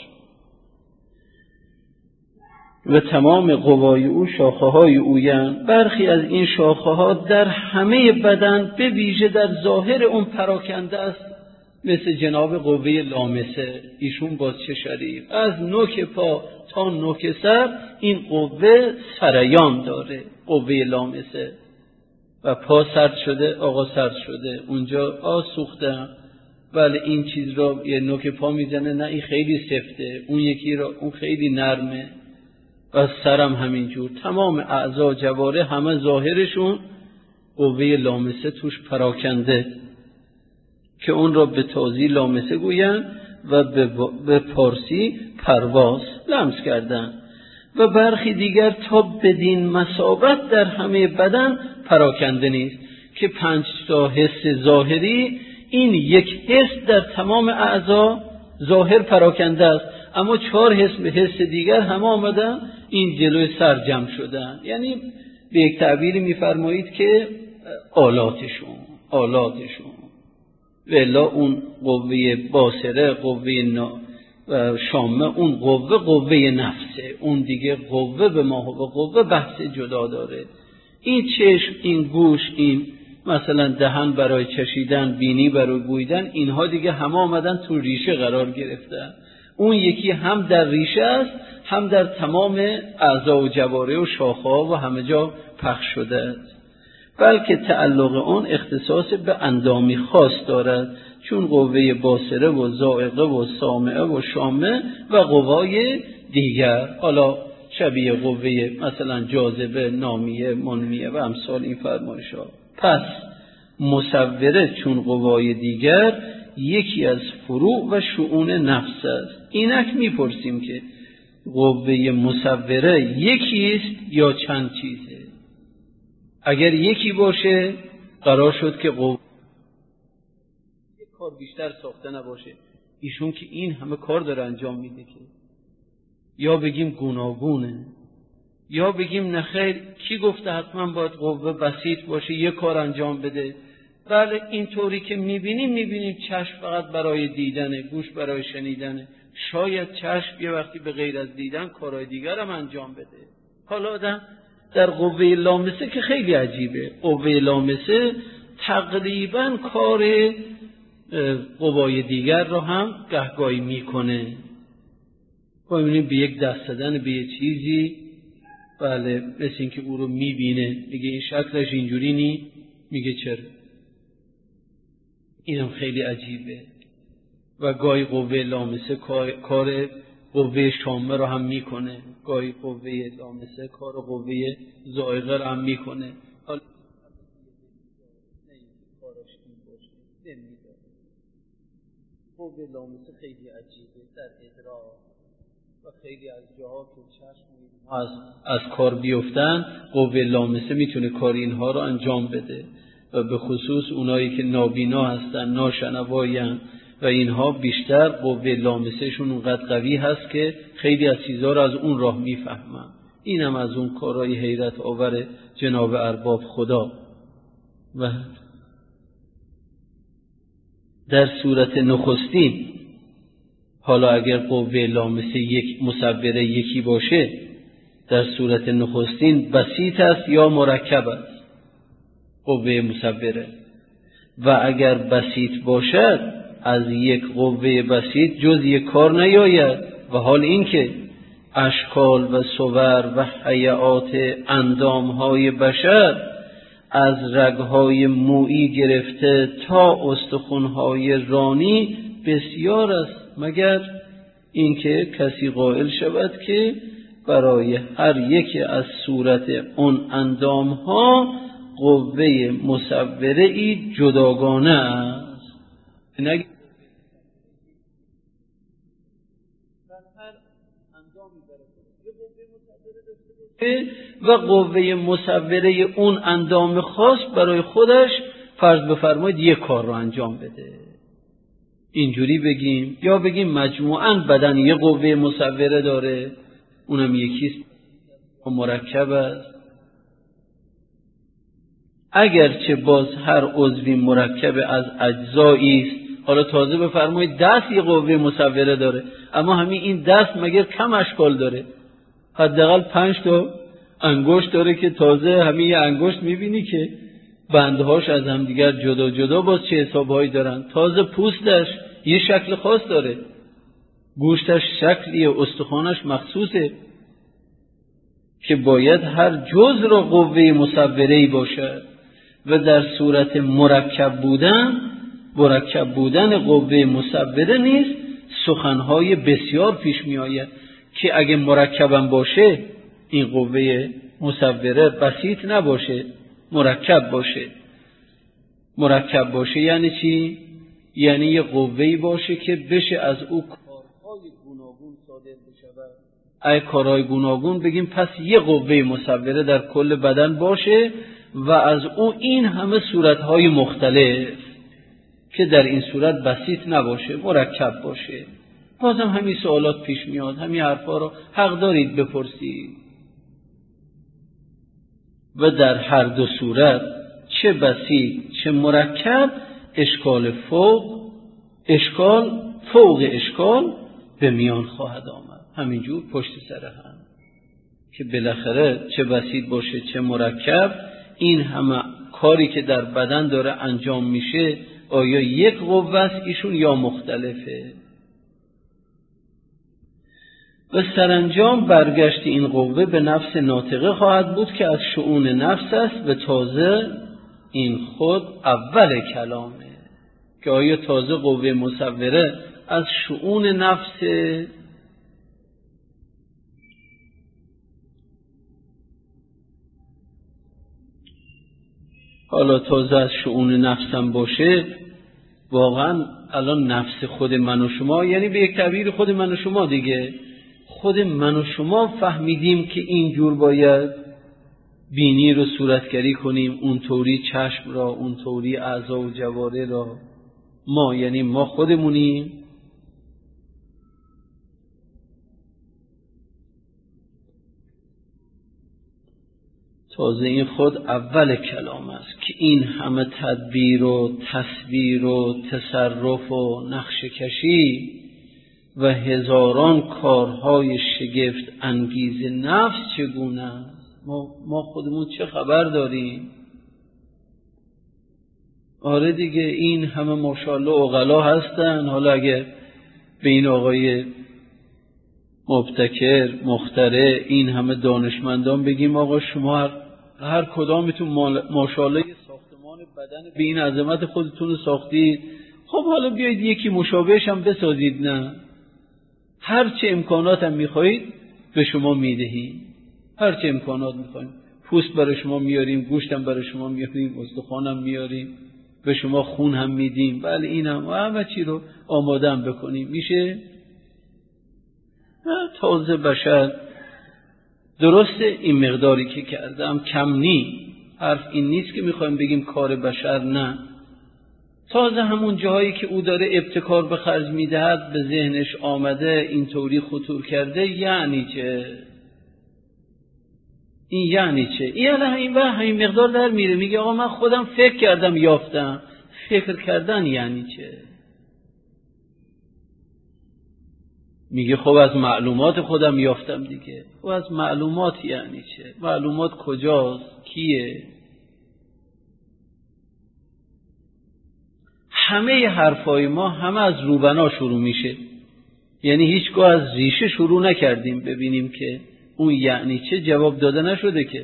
Speaker 1: و تمام قوای او شاخه های اویند. برخی از این شاخه ها در همه بدن به ویژه در ظاهر اون پراکنده است، مثل جناب قوه لامسه. ایشون باز چه شریف، از نوک پا تا نوک سر این قوه سریان داره، قوه لامسه. و پا سرد شده، آقا سرد شده، اونجا سوخته، بله این چیز را یه نوک پا میزنه، نه این خیلی سفته، اون یکی را اون خیلی نرمه. و سرم همینجور، تمام اعضا جواره همه ظاهرشون قوه لامسه توش پراکنده که اون را به تازی لامسه گویند و به پارسی پرواز لمس کردن. و برخی دیگر تا بدین مثابت در همه بدن پراکنده نیست که 5 تا حس ظاهری، این یک حس در تمام اعضا ظاهر پراکنده است، اما 4 حس دیگر همه آمدن این جلوی سر جمع شدن. یعنی به یک تعبیری میفرمایید که آلاتشون و الا اون قوه باصره، قوه و شامه اون قوه نفسه، اون دیگه قوه به ما و قوه بحث جدا داره. این چشم، این گوش، این مثلا دهن برای چشیدن، بینی برای بویدن، اینها دیگه همه آمدن تو ریشه قرار گرفتن. اون یکی هم در ریشه است، هم در تمام اعضا و جوارح و شاخه‌ها و همه جا پخش شده است. بلکه تعلق آن اختصاص به اندامی خاص دارد، چون قوه باصره و ذائقه و سامعه و شامه و قوای دیگر، حالا شبیه قوه مثلا جاذبه، نامیه، منمیه و امثال این فرمایش‌ها. پس مصوره چون قوای دیگر یکی از فروع و شؤون نفس است. اینک میپرسیم که قوه مصوره یکیست یا چند چیزه؟ اگر یکی باشه قرار شد که قوه یک کار بیشتر ساخته نباشه، ایشون که این همه کار داره انجام میده که، یا بگیم گوناگونه، یا بگیم نخیر کی گفته حتما باید قوه بسیط باشه یک کار انجام بده. بله اینطوری که میبینیم چشم فقط برای دیدنه، گوش برای شنیدنه، شاید چشم یه وقتی به غیر از دیدن کارهای دیگر هم انجام بده. حالا آدم در قوه لامسه که خیلی عجیبه، قوه لامسه تقریبا کار قوای دیگر رو هم گهگاهی میکنه. ببینیم به یک دست زدن به یه چیزی، بله مثل این که او رو میبینه، میگه این شکلش اینجوری نی، میگه چرا. اینم خیلی عجیبه. و گاهی قوه لامسه کار قوه شامه رو هم میکنه، گاهی قوه لامسه کار قوه ذائقه رو هم میکنه. حالا کاراش این باشه نمیداره. قوه لامسه خیلی عجیبه در ادراک و خیلی از جاها که چشم از کار بیفتن، قوه لامسه میتونه کار اینها رو انجام بده و به خصوص اونایی که نابینا هستن، ناشنواین و اینها بیشتر قوه لامسهشون اونقدر قوی هست که خیلی از چیزها رو از اون راه میفهمن. اینم از اون کارهای حیرت آور جناب ارباب خدا. و در صورت نخستین، حالا اگر قوه لامسه یک مصوره یکی باشه، در صورت نخستین بسیط است یا مرکب است قوه مصوره، و اگر بسیط باشد از یک قوه بسیط جز یک کار نیاید، و حال این که اشکال و صور و هیئات اندامهای بشر از رگهای مویی گرفته تا استخوانهای رانی بسیار است، مگر اینکه کسی قائل شود که برای هر یکی از صورت اون اندامها قوه مصوره ای جداگانه است. و قوه مصوره اون اندام خاص برای خودش فرض بفرمایید یک کار رو انجام بده، اینجوری بگیم، یا بگیم مجموعاً بدن یک قوه مصوره داره، اونم یکیست و مرکب است. اگرچه باز هر عضوی مرکب از اجزایی است. حالا تازه بفرمایید دست یک قوه مصوره داره، اما همین این دست مگر کم اشکال داره؟ حداقل 5 تا انگشت داره که تازه همین یه انگشت میبینی که بندهاش از هم دیگر جدا جدا باز چه حسابهایی دارن. تازه پوستش یه شکل خاص داره، گوشتش شکلیه، استخوانش مخصوصه که باید هر جزء را قوه مصوره‌ای باشد. و در صورت مرکب بودن قوه مصوره نیست سخنهای بسیار پیش می آید که اگه مرکبم باشه این قوه مصوره بسیط نباشه، مرکب باشه یعنی چی؟ یعنی یه قوه‌ای باشه که بشه از او کارهای گوناگون صادر بشود. اگه کارهای گوناگون بگیم پس یه قوه مصوره در کل بدن باشه و از او این همه صورتهای مختلف که در این صورت بسیط نباشه، مرکب باشه. بازم همین سوالات پیش میاد، همین حرفا رو حق دارید بپرسید. و در هر دو صورت چه بسیط چه مرکب اشکال فوق اشکال به میان خواهد آمد، همینجور پشت سر هم، که بالاخره چه بسیط باشه چه مرکب، این همه کاری که در بدن داره انجام میشه آیا یک قوه است ایشون یا مختلفه؟ و سرانجام برگشت این قوه به نفس ناطقه خواهد بود که از شؤون نفس است و تازه این خود اول کلامه، که آیا تازه قوه مصوره از شؤون نفس؟ حالا تازه از شؤون نفسم باشه، واقعا الان نفس خود من و شما، یعنی به یک تعبیر خود من و شما دیگه، خود من و شما فهمیدیم که اینجور باید بینی رو صورتگری کنیم، اون طوری چشم را، اون طوری اعضا و جواره را. ما یعنی ما خودمونیم. تازه این خود اول کلام است که این همه تدبیر و تصویر و تصرف و نقشه کشی و هزاران کارهای شگفت انگیز نفس چگونه است؟ ما خودمون چه خبر داریم؟ آره دیگه، این همه ماشاءالله عقلا هستن. حالا اگه به این آقای مبتکر مخترع این همه دانشمندان بگیم آقا شما هر کدامتون ماشاءالله یه ساختمان بدن به این عظمت خودتون ساختید، خب حالا بیایید یکی مشابهش هم بسازید. نه، هر چه امکانات هم میخواهید به شما میدهیم، هر چه امکانات میخواهیم، پوست برای شما میاریم، گوشت هم برای شما میاریم، استخوان هم میاریم، به شما خون هم میدیم، بله اینم و همه چی رو آماده هم بکنیم، میشه؟ تازه بشر درسته این مقداری که کردم کم نی، حرف این نیست که میخوایم بگیم کار بشر نه، تازه همون جاهایی که او داره ابتکار به خرج میدهد به ذهنش آمده اینطوری خطور کرده، یعنی چه؟ این یعنی چه؟ این همین مقدار در میره، میگه آقا من خودم فکر کردم یافتم. فکر کردن یعنی چه؟ میگه خب از معلومات خودم یافتم دیگه. خب از معلومات یعنی چه؟ معلومات کجاست؟ کیه؟ همه حرفای ما همه از روبنا شروع میشه، یعنی هیچگاه از ریشه شروع نکردیم ببینیم که اون یعنی چه جواب داده نشده که.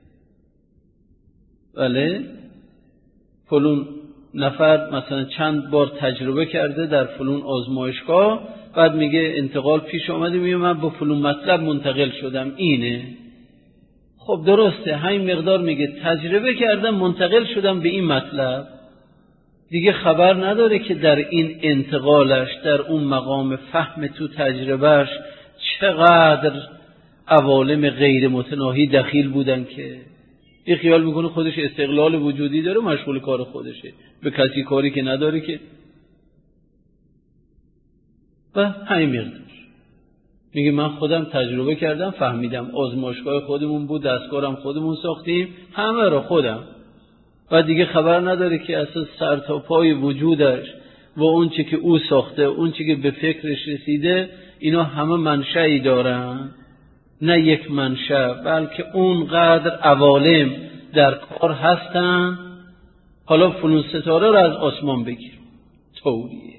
Speaker 1: بله فلون نفر مثلا چند بار تجربه کرده در فلون آزمایشگاه، بعد میگه انتقال پیش آمده، میگه من با فلون مطلب منتقل شدم، اینه. خب درسته، همین مقدار میگه تجربه کردم منتقل شدم به این مطلب، دیگه خبر نداره که در این انتقالش، در اون مقام فهم تو تجربهش چقدر عوالم غیر متناهی دخیل بودن که این خیال میکنه خودش استقلال وجودی داره، مشغول کار خودشه، به کسی کاری که نداره که. و همین مقدار میگه من خودم تجربه کردم فهمیدم، آزمایشگاه خودمون بود، دستگارم خودمون ساختیم، همه را خودم. و دیگه خبر نداره که اصلا سر تا پای وجودش و اون چی که او ساخته، اون چی که به فکرش رسیده، اینا همه منشأی دارن، نه یک منشأ، بلکه اونقدر عوالم در کار هستن. حالا فلون ستاره رو از آسمان بگیر، طوریه.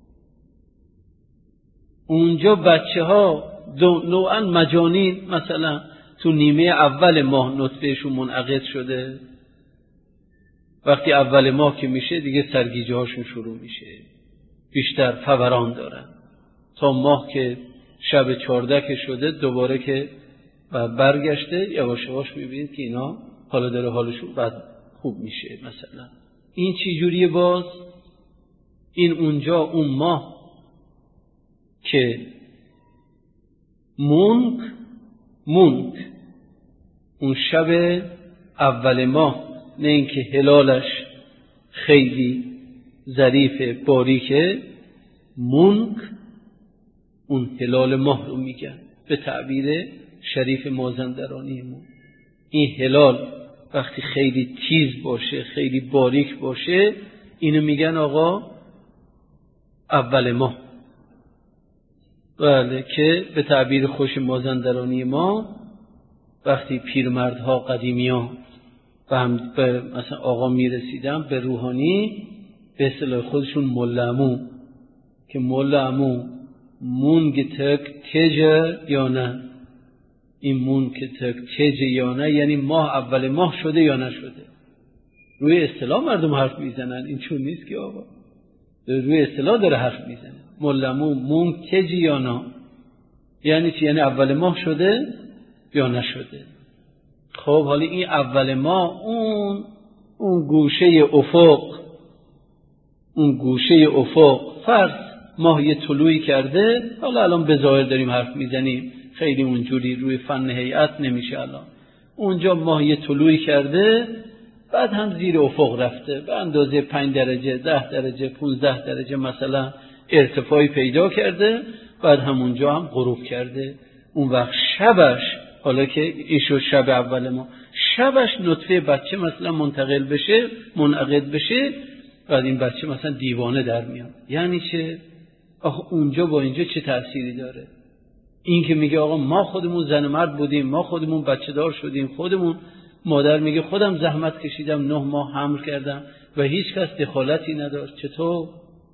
Speaker 1: اونجا بچه ها نوعا مجانین مثلا تو نیمه اول ماه نطفهشون منعقد شده، وقتی اول ماه که میشه دیگه سرگیجه هاشون شروع میشه، بیشتر فوران دارن، تا ماه که شب 14 که شده دوباره که برگشته، یواش یواش میبینید که اینا حالا داره حالشون بعد خوب میشه. مثلا این چی جوریه؟ باز این اونجا اون ماه که مونک اون شب اول ماه، نه اینکه هلالش خیلی ظریف باریکه، مونک اون هلال ماه رو میگن به تعبیر شریف مازندرانیمون. این هلال وقتی خیلی تیز باشه، خیلی باریک باشه، اینو میگن آقا اول ماه. بله، که به تعبیر خوش مازندرانی ما وقتی پیرمردها قدیمیان و هم به مثلا آقا میرسیدن به روحانی، به اصطلاح خودشون ملعمو، که ملعمو مونگ تک تجه یا نه، این مونگ تک تجه یا نه یعنی ماه اول ماه شده یا نشده. روی اصطلاح مردم حرف میزنن، این چون نیست که آقا روی اصطلاح داره حرف میزنه. ملعمو مونگ تجه یا نه یعنی چی؟ یعنی اول ماه شده یا نشده. خب حالا این اول ماه اون گوشه افق فرض ماه یه طلوعی کرده، حالا الان به ظاهر داریم حرف میزنیم، خیلی اونجوری روی فن هیئت نمیشه. الان اونجا ماه یه طلوعی کرده، بعد هم زیر افق رفته به اندازه 5 درجه 10 درجه 15 درجه مثلا ارتفاعی پیدا کرده، بعد همونجا هم غروب کرده. اون وقت شبش، حالا که ایشو شب اول ما، شبش نطفه بچه مثلا منعقد بشه، بعد این بچه مثلا دیوانه در میاد. یعنی چه؟ آخه اونجا با اینجا چه تأثیری داره؟ این که میگه آقا ما خودمون زن مرد بودیم، ما خودمون بچه دار شدیم، خودمون، مادر میگه خودم زحمت کشیدم 9 ماه حمل کردم و هیچ کس دخالتی نداشت. چطور؟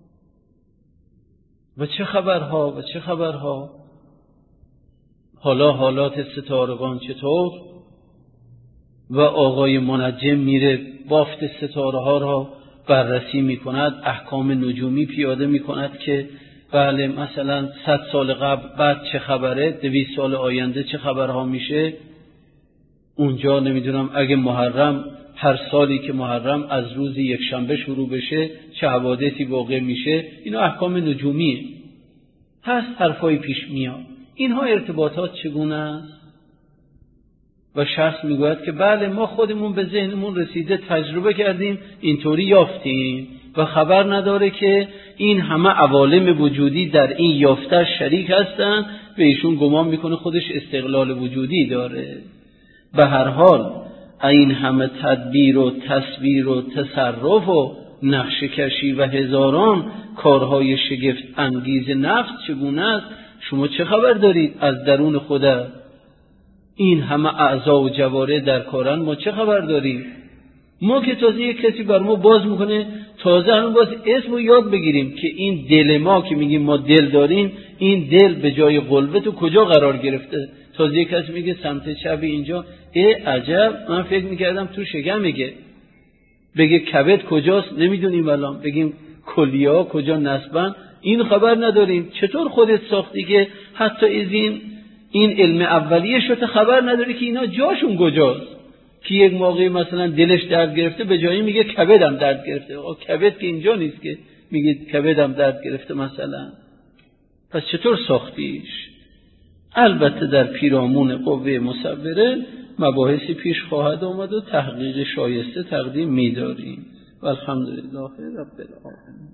Speaker 1: و چه خبرها؟ حالا حالات ستارگان چطور؟ و آقای منجم میره بافت ستاره ها را بررسی میکند، احکام نجومی پیاده میکند که بله مثلا 100 سال قبل بعد چه خبره، 200 سال آینده چه خبرها میشه. اونجا نمیدونم اگه محرم، هر سالی که محرم از روز یکشنبه شروع بشه چه حوادثی واقع میشه. اینا احکام نجومیه، هست حرفای پیش میاد. اینها ارتباطات چگونه است؟ و شخص میگوید که بله ما خودمون به ذهنمون رسیده، تجربه کردیم، اینطوری یافتیم و خبر نداره که این همه عوالم وجودی در این یافته شریک هستن و ایشون گمان میکنه خودش استقلال وجودی داره. به هر حال این همه تدبیر و تصویر و تصرف و نقشه کشی و هزاران کارهای شگفت انگیز نفس چگونه است؟ شما چه خبر دارید از درون خودت؟ این همه اعضا و جواره در کارن، ما چه خبر داریم؟ ما که تازه یک کسی بر ما باز میکنه، تازه همون باز اسمو یاد بگیریم که این دل ما که میگیم ما دل داریم، این دل به جای قلبه تو کجا قرار گرفته؟ تازه یک کسی میگه سمت چپ اینجا، عجب من فکر میکردم تو شکم. بگه کبد کجاست نمیدونیم، الان بگیم کلیه ها کجا نصبن این خبر نداریم. چطور خودت ساختی که حتی از این علم اولیه شده خبر نداری که اینا جاشون کجاست؟ که یک موقعی مثلا دلش درد گرفته به جایی میگه کبدم درد گرفته. کبد که اینجا نیست که میگه کبدم درد گرفته مثلا. پس چطور ساختیش؟ البته در پیرامون قوه مصوره مباحثی پیش خواهد آمد و تحقیق شایسته تقدیم می‌داریم. والحمدلله رب العالمین.